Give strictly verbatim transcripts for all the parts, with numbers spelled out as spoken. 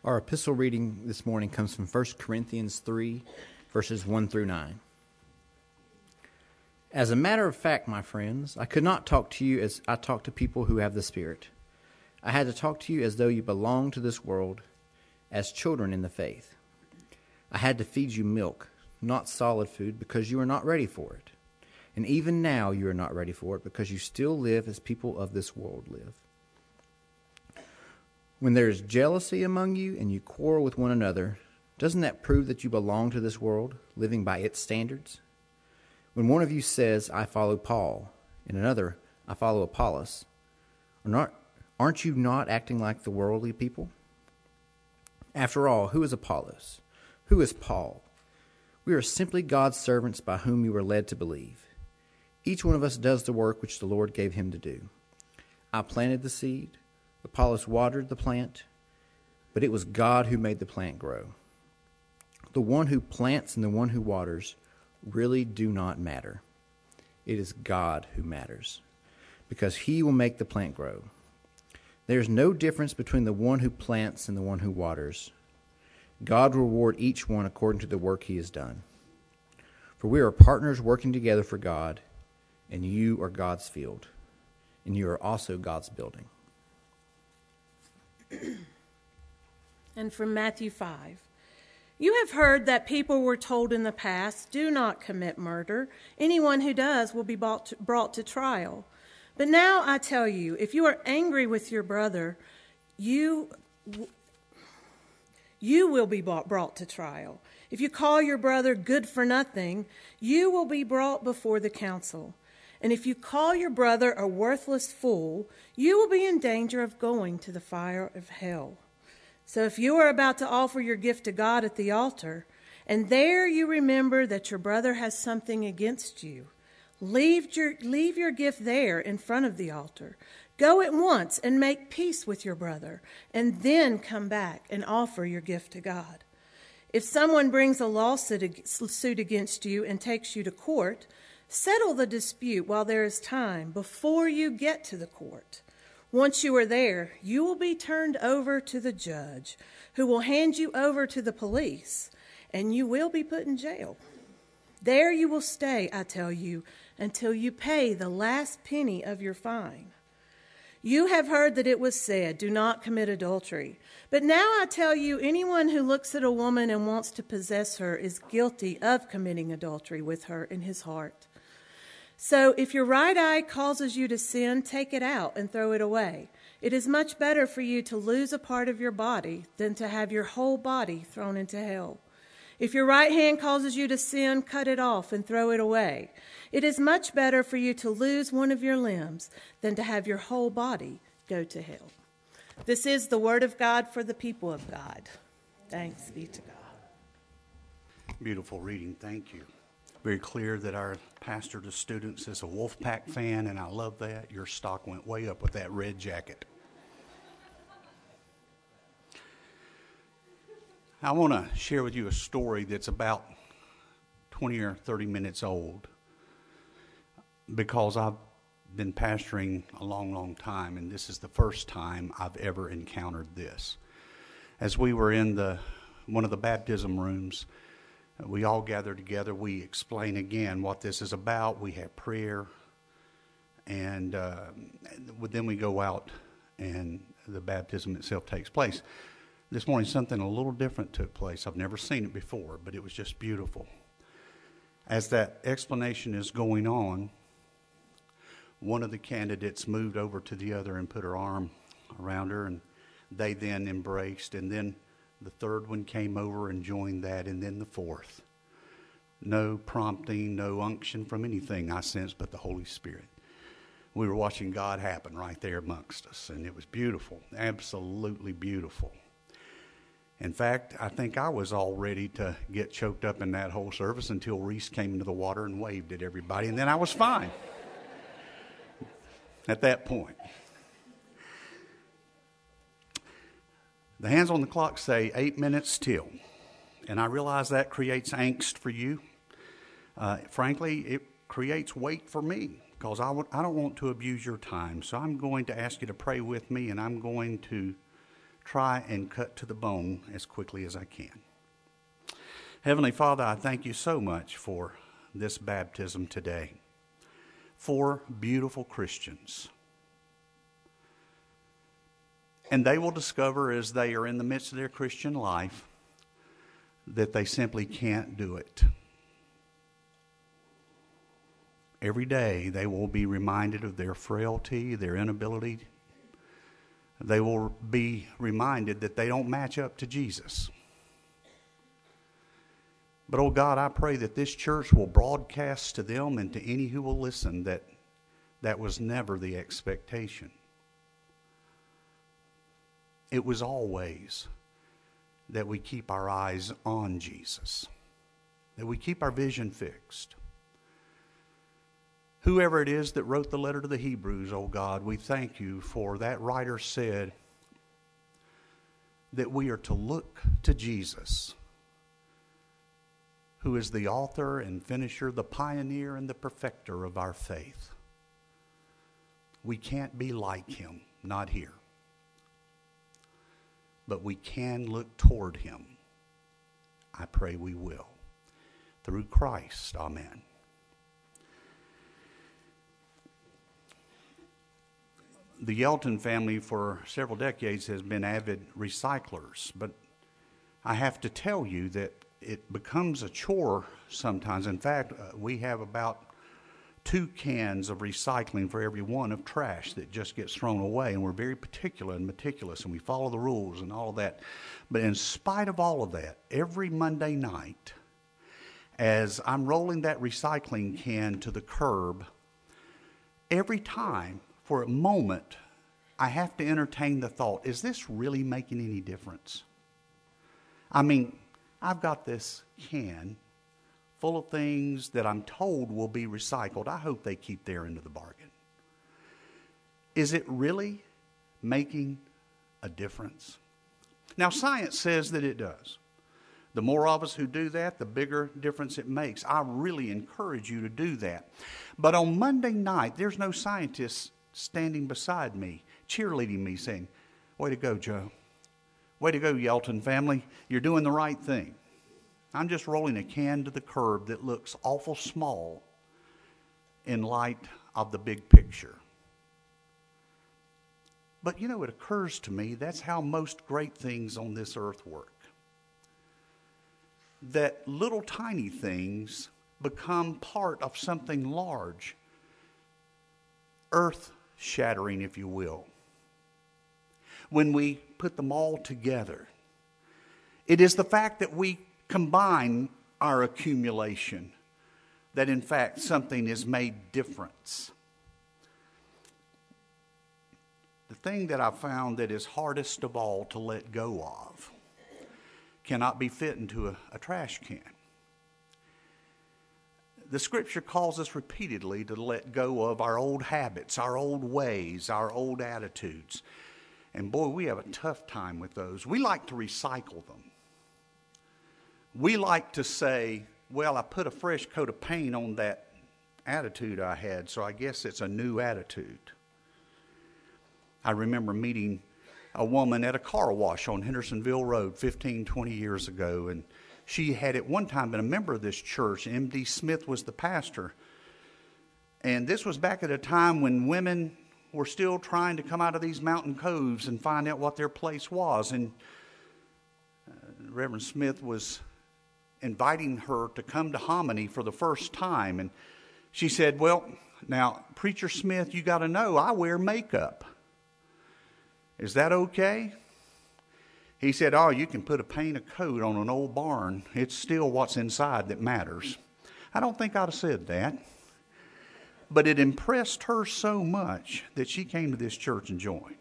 Our epistle reading this morning comes from First Corinthians three, verses one through nine. As a matter of fact, my friends, I could not talk to you as I talk to people who have the Spirit. I had to talk to you as though you belonged to this world, as children in the faith. I had to feed you milk, not solid food, because you are not ready for it. And even now you are not ready for it, because you still live as people of this world live. When there is jealousy among you and you quarrel with one another, doesn't that prove that you belong to this world, living by its standards? When one of you says, I follow Paul, and another, I follow Apollos, are not, aren't you not acting like the worldly people? After all, who is Apollos? Who is Paul? We are simply God's servants by whom you were led to believe. Each one of us does the work which the Lord gave him to do. I planted the seed. Apollos watered the plant, but it was God who made the plant grow. The one who plants and the one who waters really do not matter. It is God who matters, because he will make the plant grow. There is no difference between the one who plants and the one who waters. God will reward each one according to the work he has done. For we are partners working together for God, and you are God's field, and you are also God's building. And from Matthew five. You have heard that people were told in the past, do not commit murder. Anyone who does will be brought to, brought to trial. But now I tell you, if you are angry with your brother, you, you will be brought, brought to trial. If you call your brother good for nothing, you will be brought before the council. And if you call your brother a worthless fool, you will be in danger of going to the fire of hell. So if you are about to offer your gift to God at the altar, and there you remember that your brother has something against you, leave your, leave your gift there in front of the altar. Go at once and make peace with your brother, and then come back and offer your gift to God. If someone brings a lawsuit against you and takes you to court, settle the dispute while there is time before you get to the court. Once you are there, you will be turned over to the judge, who will hand you over to the police, and you will be put in jail. There you will stay, I tell you, until you pay the last penny of your fine. You have heard that it was said, do not commit adultery. But now I tell you, anyone who looks at a woman and wants to possess her is guilty of committing adultery with her in his heart. So if your right eye causes you to sin, take it out and throw it away. It is much better for you to lose a part of your body than to have your whole body thrown into hell. If your right hand causes you to sin, cut it off and throw it away. It is much better for you to lose one of your limbs than to have your whole body go to hell. This is the word of God for the people of God. Thanks be to God. Beautiful reading. Thank you. Very clear that our pastor to students is a Wolfpack fan, and I love that. Your stock went way up with that red jacket. I want to share with you a story that's about twenty or thirty minutes old, because I've been pastoring a long, long time, and this is the first time I've ever encountered this. As we were in the one of the baptism rooms, we all gather together. We explain again what this is about. We have prayer, and uh, then we go out, and the baptism itself takes place. This morning, something a little different took place. I've never seen it before, but it was just beautiful. As that explanation is going on, one of the candidates moved over to the other and put her arm around her, and they then embraced, and then the third one came over and joined that, and then the fourth. No prompting, no unction from anything I sensed but the Holy Spirit. We were watching God happen right there amongst us, and it was beautiful, absolutely beautiful. In fact, I think I was all ready to get choked up in that whole service until Reese came into the water and waved at everybody, and then I was fine at that point. The hands on the clock say eight minutes till, and I realize that creates angst for you. Uh, frankly, it creates weight for me, because I, w- I don't want to abuse your time. So I'm going to ask you to pray with me, and I'm going to try and cut to the bone as quickly as I can. Heavenly Father, I thank you so much for this baptism today. Four beautiful Christians. And they will discover as they are in the midst of their Christian life that they simply can't do it. Every day they will be reminded of their frailty, their inability. They will be reminded that they don't match up to Jesus. But, oh God, I pray that this church will broadcast to them and to any who will listen that that was never the expectation. It was always that we keep our eyes on Jesus, that we keep our vision fixed. Whoever it is that wrote the letter to the Hebrews, oh God, we thank you for that writer said that we are to look to Jesus, who is the author and finisher, the pioneer and the perfecter of our faith. We can't be like him, not here. But we can look toward him. I pray we will. Through Christ, amen. The Yelton family for several decades has been avid recyclers, but I have to tell you that it becomes a chore sometimes. In fact, uh, we have about two cans of recycling for every one of trash that just gets thrown away, and we're very particular and meticulous, and we follow the rules and all of that. But in spite of all of that, every Monday night, as I'm rolling that recycling can to the curb, every time, for a moment, I have to entertain the thought, is this really making any difference? I mean, I've got this can full of things that I'm told will be recycled. I hope they keep their end of the bargain. Is it really making a difference? Now, science says that it does. The more of us who do that, the bigger difference it makes. I really encourage you to do that. But on Monday night, there's no scientists standing beside me, cheerleading me, saying, way to go, Joe. Way to go, Yelton family. You're doing the right thing. I'm just rolling a can to the curb that looks awful small in light of the big picture. But you know, it occurs to me that's how most great things on this earth work. That little tiny things become part of something large, earth-shattering, if you will. When we put them all together, it is the fact that we combine our accumulation that in fact something is made difference. The thing that I found that is hardest of all to let go of cannot be fit into a, a trash can. The scripture calls us repeatedly to let go of our old habits, our old ways, our old attitudes. And boy, we have a tough time with those. We like to recycle them. We like to say, well, I put a fresh coat of paint on that attitude I had, so I guess it's a new attitude. I remember meeting a woman at a car wash on Hendersonville Road fifteen, twenty years ago, and she had at one time been a member of this church. M D Smith was the pastor. And this was back at a time when women were still trying to come out of these mountain coves and find out what their place was. And uh, Reverend Smith was inviting her to come to Hominy for the first time. And she said, well, now, Preacher Smith, you got to know, I wear makeup. Is that okay? He said, oh, you can put a paint a coat on an old barn. It's still what's inside that matters. I don't think I'd have said that. But it impressed her so much that she came to this church and joined.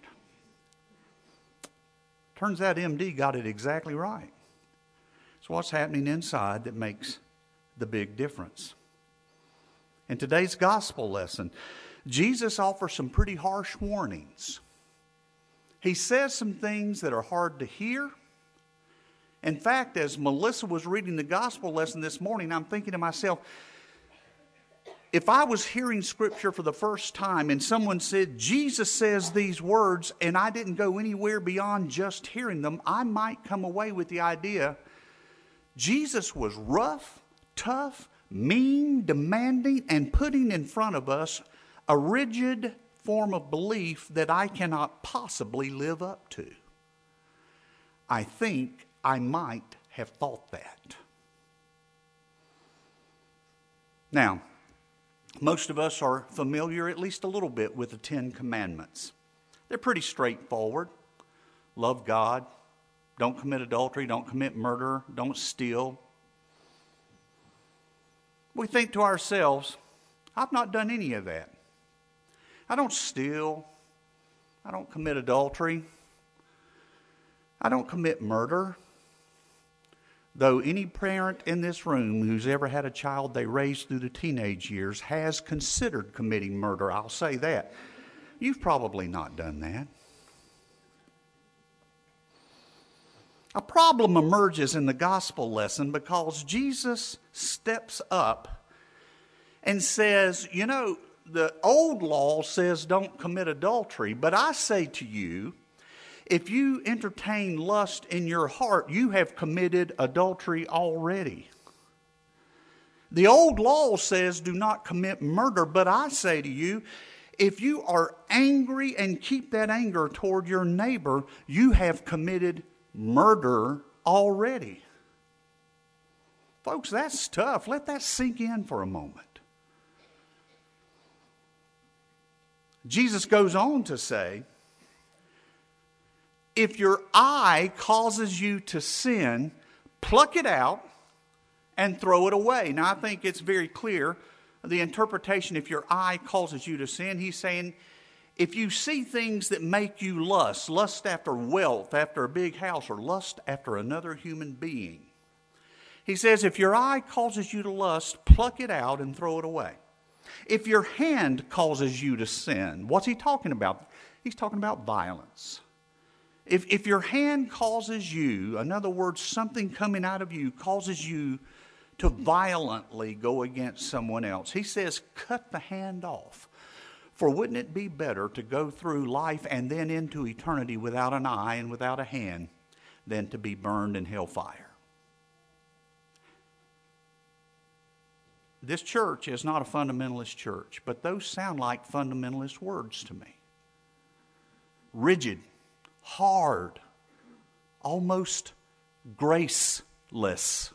Turns out M D got it exactly right. It's what's happening inside that makes the big difference. In today's gospel lesson, Jesus offers some pretty harsh warnings. He says some things that are hard to hear. In fact, as Melissa was reading the gospel lesson this morning, I'm thinking to myself, if I was hearing Scripture for the first time and someone said, Jesus says these words, and I didn't go anywhere beyond just hearing them, I might come away with the idea Jesus was rough, tough, mean, demanding, and putting in front of us a rigid form of belief that I cannot possibly live up to. I think I might have thought that. Now, most of us are familiar at least a little bit with the Ten Commandments. They're pretty straightforward. Love God. Don't commit adultery. Don't commit murder. Don't steal. We think to ourselves, I've not done any of that. I don't steal. I don't commit adultery. I don't commit murder. Though any parent in this room who's ever had a child they raised through the teenage years has considered committing murder, I'll say that. You've probably not done that. A problem emerges in the gospel lesson because Jesus steps up and says, you know, the old law says don't commit adultery, but I say to you, if you entertain lust in your heart, you have committed adultery already. The old law says do not commit murder, but I say to you, if you are angry and keep that anger toward your neighbor, you have committed murder already. Folks, that's tough. Let that sink in for a moment. Jesus goes on to say, if your eye causes you to sin, pluck it out and throw it away. Now, I think it's very clear, the interpretation, if your eye causes you to sin, he's saying, if you see things that make you lust, lust after wealth, after a big house, or lust after another human being, he says, if your eye causes you to lust, pluck it out and throw it away. If your hand causes you to sin, what's he talking about? He's talking about violence. If, if your hand causes you, in other words, something coming out of you causes you to violently go against someone else, he says, cut the hand off. For wouldn't it be better to go through life and then into eternity without an eye and without a hand than to be burned in hellfire? This church is not a fundamentalist church, but those sound like fundamentalist words to me. Rigid, hard, almost graceless.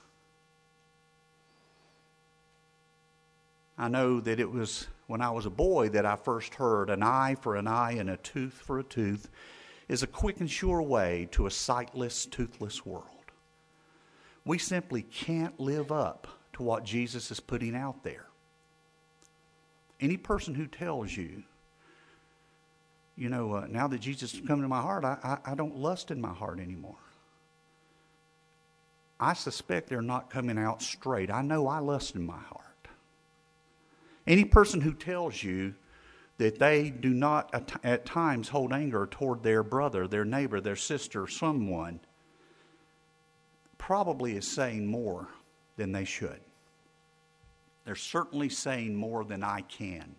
I know that it was when I was a boy that I first heard an eye for an eye and a tooth for a tooth is a quick and sure way to a sightless, toothless world. We simply can't live up to what Jesus is putting out there. Any person who tells you, you know, uh, now that Jesus has come into my heart, I, I, I don't lust in my heart anymore. I suspect they're not coming out straight. I know I lust in my heart. Any person who tells you that they do not at, at times hold anger toward their brother, their neighbor, their sister, someone, probably is saying more than they should. They're certainly saying more than I can.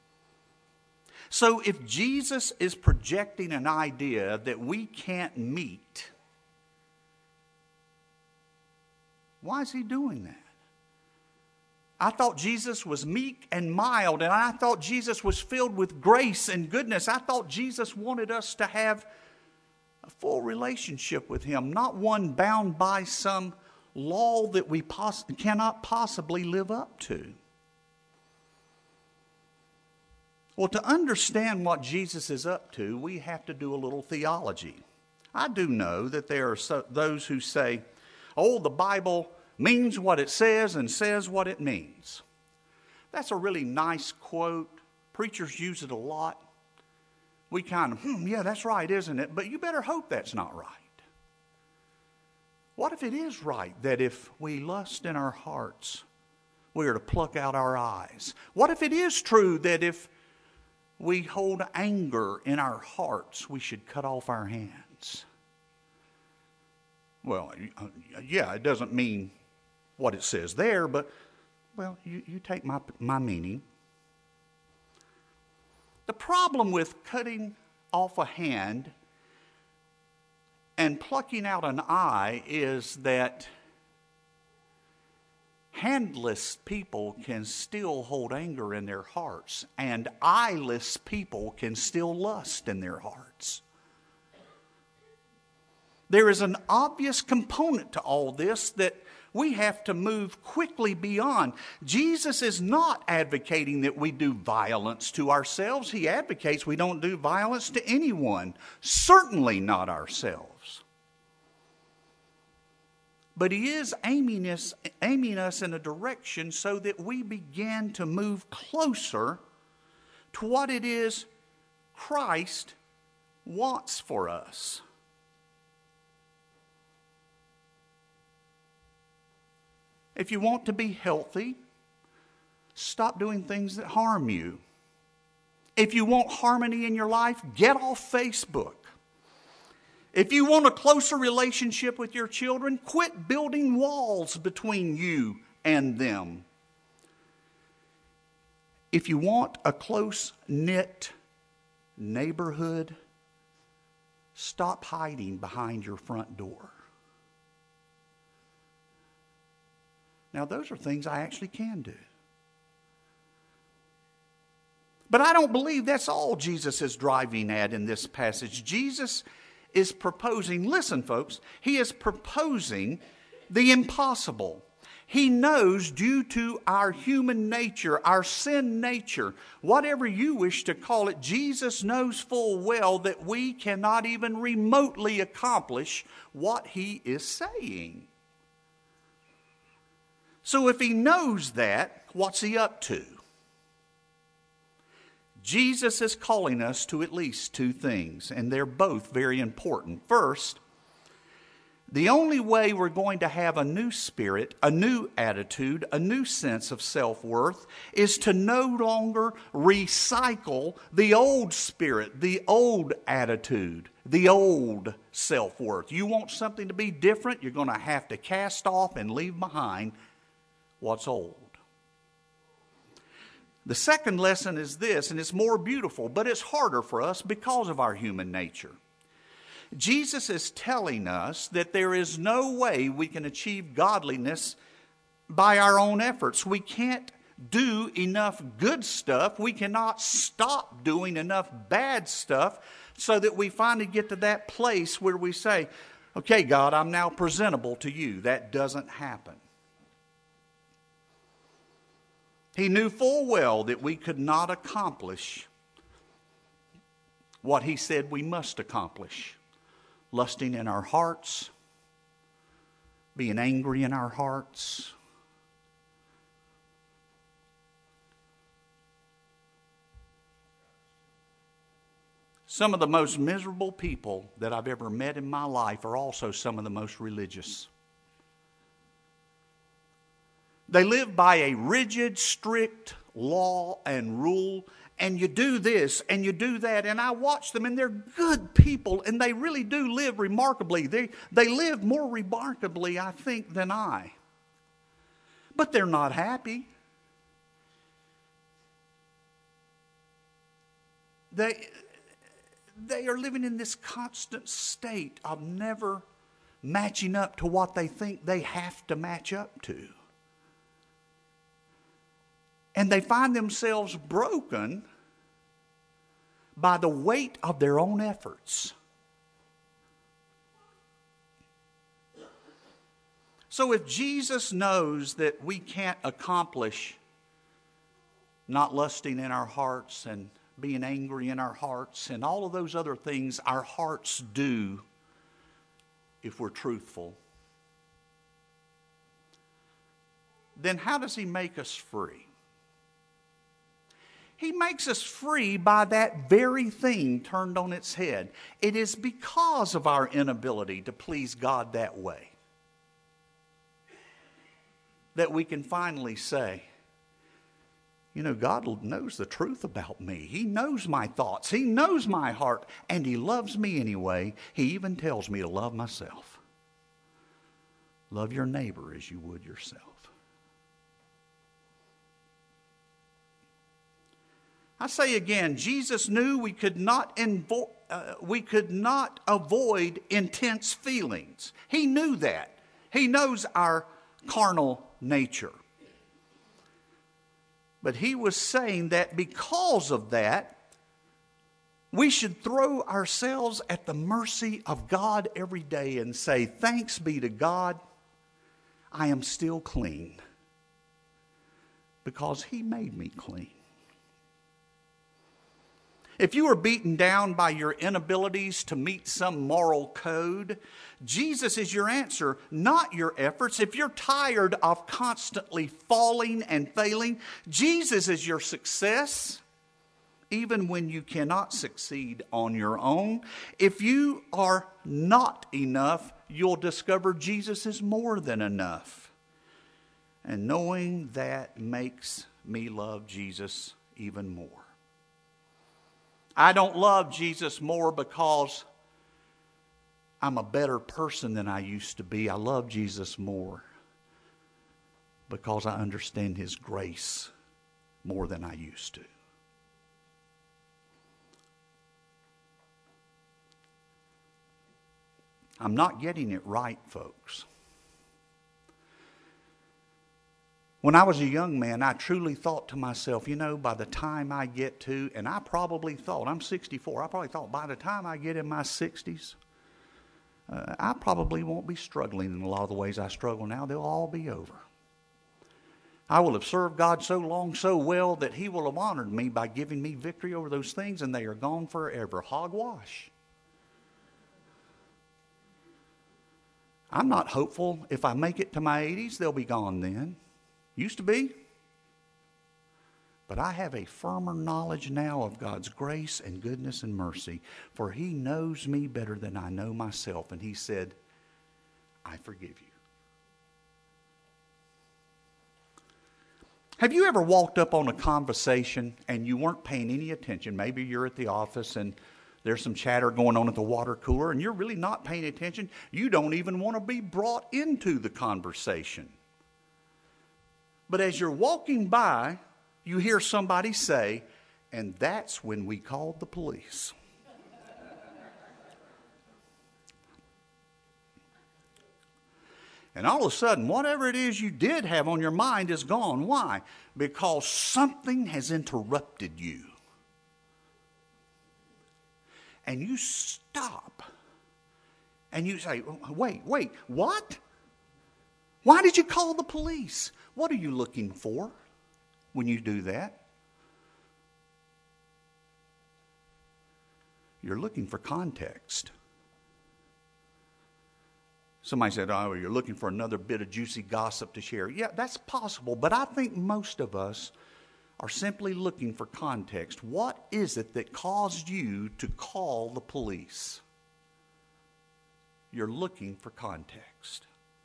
So if Jesus is projecting an idea that we can't meet, why is he doing that? I thought Jesus was meek and mild, and I thought Jesus was filled with grace and goodness. I thought Jesus wanted us to have a full relationship with him, not one bound by some law that we poss- cannot possibly live up to. Well, to understand what Jesus is up to, we have to do a little theology. I do know that there are so, those who say, oh, the Bible means what it says and says what it means. That's a really nice quote. Preachers use it a lot. We kind of, hmm, yeah, that's right, isn't it? But you better hope that's not right. What if it is right that if we lust in our hearts, we are to pluck out our eyes? What if it is true that if we hold anger in our hearts, we should cut off our hands? Well, yeah, it doesn't mean what it says there, but Well, you, you take my, my meaning. The problem with cutting off a hand and plucking out an eye is that handless people can still hold anger in their hearts, and eyeless people can still lust in their hearts. There is an obvious component to all this that we have to move quickly beyond. Jesus is not advocating that we do violence to ourselves. He advocates we don't do violence to anyone, certainly not ourselves. But he is aiming us, aiming us in a direction so that we begin to move closer to what it is Christ wants for us. If you want to be healthy, stop doing things that harm you. If you want harmony in your life, get off Facebook. If you want a closer relationship with your children, quit building walls between you and them. If you want a close-knit neighborhood, stop hiding behind your front door. Now, those are things I actually can do. But I don't believe that's all Jesus is driving at in this passage. Jesus is proposing, listen folks, he is proposing the impossible. He knows due to our human nature, our sin nature, whatever you wish to call it, Jesus knows full well that we cannot even remotely accomplish what he is saying. So if he knows that, what's he up to? Jesus is calling us to at least two things, and they're both very important. First, the only way we're going to have a new spirit, a new attitude, a new sense of self-worth is to no longer recycle the old spirit, the old attitude, the old self-worth. You want something to be different, you're going to have to cast off and leave behind what's old. The second lesson is this, and it's more beautiful, but it's harder for us because of our human nature. Jesus is telling us that there is no way we can achieve godliness by our own efforts. We can't do enough good stuff. We cannot stop doing enough bad stuff so that we finally get to that place where we say, okay, God, I'm now presentable to you. That doesn't happen. He knew full well that we could not accomplish what he said we must accomplish. Lusting in our hearts, being angry in our hearts. Some of the most miserable people that I've ever met in my life are also some of the most religious. They live by a rigid, strict law and rule, and you do this and you do that, and I watch them, and they're good people, and they really do live remarkably. They, they live more remarkably, I think, than I. But they're not happy. They, they are living in this constant state of never matching up to what they think they have to match up to. And they find themselves broken by the weight of their own efforts. So if Jesus knows that we can't accomplish not lusting in our hearts and being angry in our hearts and all of those other things our hearts do if we're truthful, then how does he make us free? He makes us free by that very thing turned on its head. It is because of our inability to please God that way that we can finally say, you know, God knows the truth about me. He knows my thoughts. He knows my heart. And he loves me anyway. He even tells me to love myself. Love your neighbor as you would yourself. I say again, Jesus knew we could not invo- uh, we could not avoid intense feelings. He knew that. He knows our carnal nature. But he was saying that because of that, we should throw ourselves at the mercy of God every day and say, thanks be to God, I am still clean. Because he made me clean. If you are beaten down by your inabilities to meet some moral code, Jesus is your answer, not your efforts. If you're tired of constantly falling and failing, Jesus is your success, even when you cannot succeed on your own. If you are not enough, you'll discover Jesus is more than enough. And knowing that makes me love Jesus even more. I don't love Jesus more because I'm a better person than I used to be. I love Jesus more because I understand his grace more than I used to. I'm not getting it right, folks. When I was a young man, I truly thought to myself, you know, by the time I get to, and I probably thought, I'm sixty-four, I probably thought by the time I get in my sixties, uh, I probably won't be struggling in a lot of the ways I struggle now. They'll all be over. I will have served God so long, so well, that he will have honored me by giving me victory over those things, and they are gone forever. Hogwash. I'm not hopeful if I make it to my eighties, they'll be gone then. Used to be. But I have a firmer knowledge now of God's grace and goodness and mercy, for he knows me better than I know myself. And he said, I forgive you. Have you ever walked up on a conversation and you weren't paying any attention? Maybe you're at the office and there's some chatter going on at the water cooler and you're really not paying attention. You don't even want to be brought into the conversation. But as you're walking by, you hear somebody say, and that's when we called the police. And all of a sudden, whatever it is you did have on your mind is gone. Why? Because something has interrupted you. And you stop. And you say, wait, wait, what? Why did you call the police? What are you looking for when you do that? You're looking for context. Somebody said, oh, you're looking for another bit of juicy gossip to share. Yeah, that's possible, but I think most of us are simply looking for context. What is it that caused you to call the police? You're looking for context.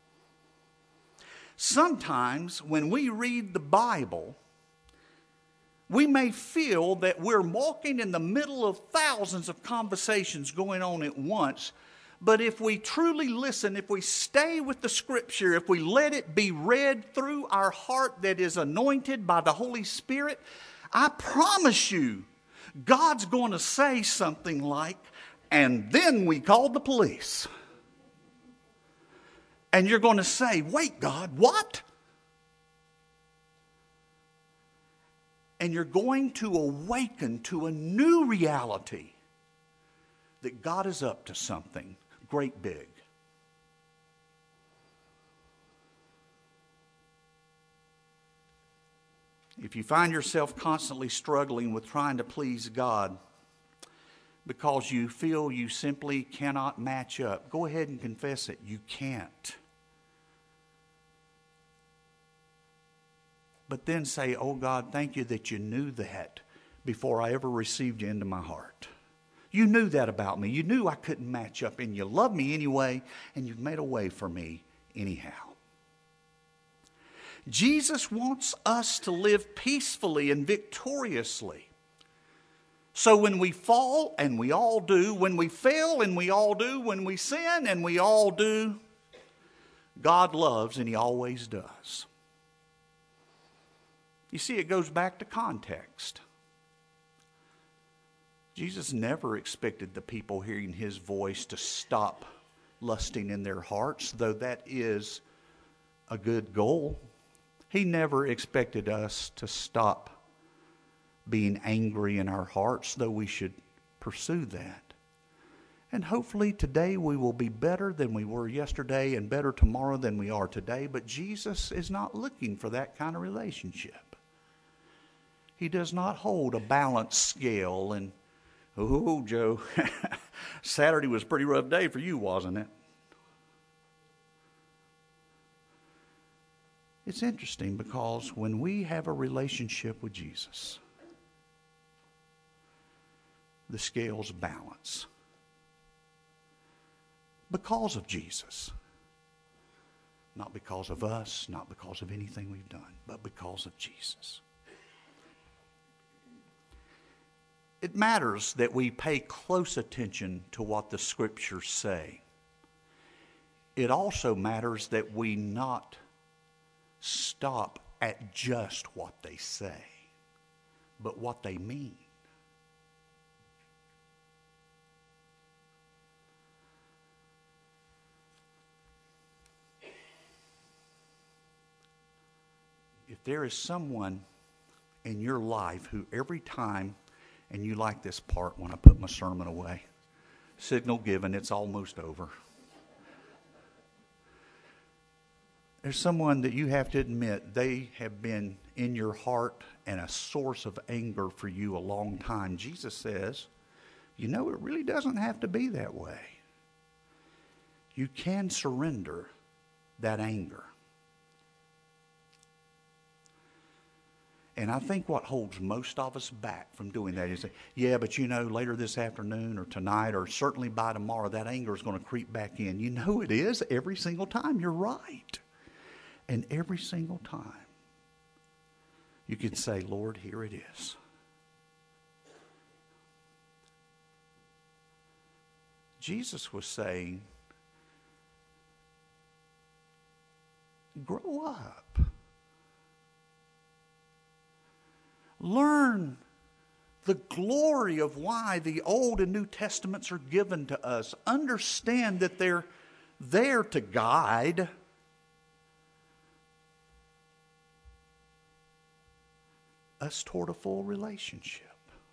Sometimes when we read the Bible, we may feel that we're walking in the middle of thousands of conversations going on at once. But if we truly listen, if we stay with the Scripture, if we let it be read through our heart that is anointed by the Holy Spirit, I promise you, God's going to say something like, and then we called the police. And you're going to say, wait, God, what? And you're going to awaken to a new reality that God is up to something great big. If you find yourself constantly struggling with trying to please God because you feel you simply cannot match up, go ahead and confess it. You can't. But then say, oh God, thank you that you knew that before I ever received you into my heart. You knew that about me. You knew I couldn't match up, and you love me anyway, and you've made a way for me anyhow. Jesus wants us to live peacefully and victoriously. So when we fall, and we all do, when we fail, and we all do, when we sin, and we all do, God loves, and He always does. You see, it goes back to context. Jesus never expected the people hearing his voice to stop lusting in their hearts, though that is a good goal. He never expected us to stop being angry in our hearts, though we should pursue that. And hopefully today we will be better than we were yesterday and better tomorrow than we are today. But Jesus is not looking for that kind of relationship. He does not hold a balance scale and, oh, Joe, Saturday was a pretty rough day for you, wasn't it? It's interesting because when we have a relationship with Jesus, the scales balance. Because of Jesus. Not because of us, not because of anything we've done, but because of Jesus. It matters that we pay close attention to what the Scriptures say. It also matters that we not stop at just what they say, but what they mean. If there is someone in your life who every time, and you like this part when I put my sermon away, signal given, it's almost over. There's someone that you have to admit they have been in your heart and a source of anger for you a long time. Jesus says, you know, it really doesn't have to be that way. You can surrender that anger. And I think what holds most of us back from doing that is, that, yeah, but you know, later this afternoon or tonight or certainly by tomorrow, that anger is going to creep back in. You know it is every single time. You're right. And every single time, you can say, Lord, here it is. Jesus was saying, grow up. Learn the glory of why the Old and New Testaments are given to us. Understand that they're there to guide. Us toward a full relationship.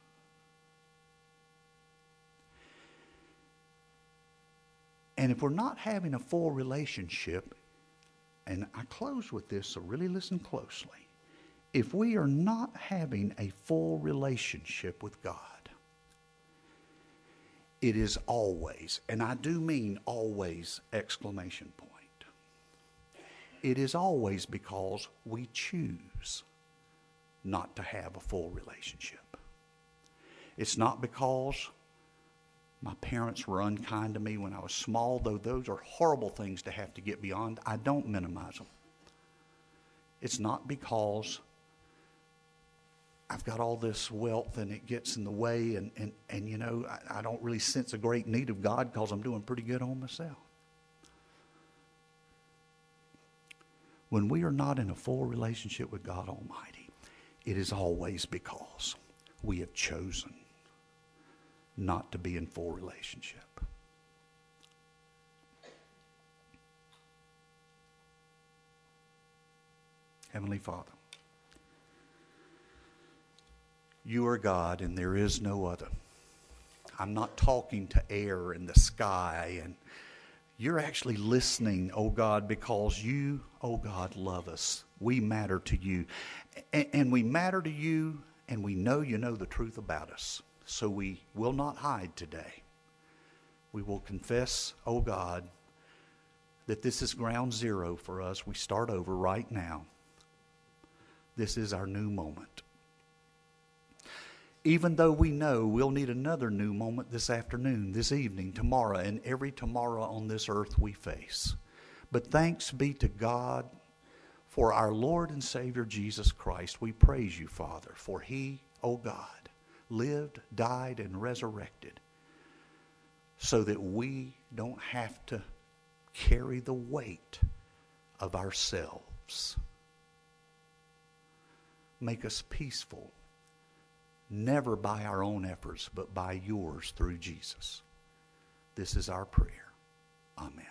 And if we're not having a full relationship, and I close with this, so really listen closely. If we are not having a full relationship with God, it is always, and I do mean always, exclamation point. It is always because we choose not to have a full relationship. It's not because my parents were unkind to me when I was small, though those are horrible things to have to get beyond. I don't minimize them. It's not because I've got all this wealth and it gets in the way and, and, and you know, I, I don't really sense a great need of God because I'm doing pretty good on myself. When we are not in a full relationship with God Almighty, it is always because we have chosen not to be in full relationship. Heavenly Father, you are God and there is no other. I'm not talking to air in the sky, and you're actually listening, oh God, because you, oh God, love us. We matter to you. And, and we matter to you, and we know you know the truth about us. So we will not hide today. We will confess, oh God, that this is ground zero for us. We start over right now. This is our new moment. Even though we know we'll need another new moment this afternoon, this evening, tomorrow, and every tomorrow on this earth we face. But thanks be to God for our Lord and Savior Jesus Christ. We praise you, Father, for he, oh God, lived, died, and resurrected so that we don't have to carry the weight of ourselves. Make us peaceful, never by our own efforts, but by yours through Jesus. This is our prayer. Amen.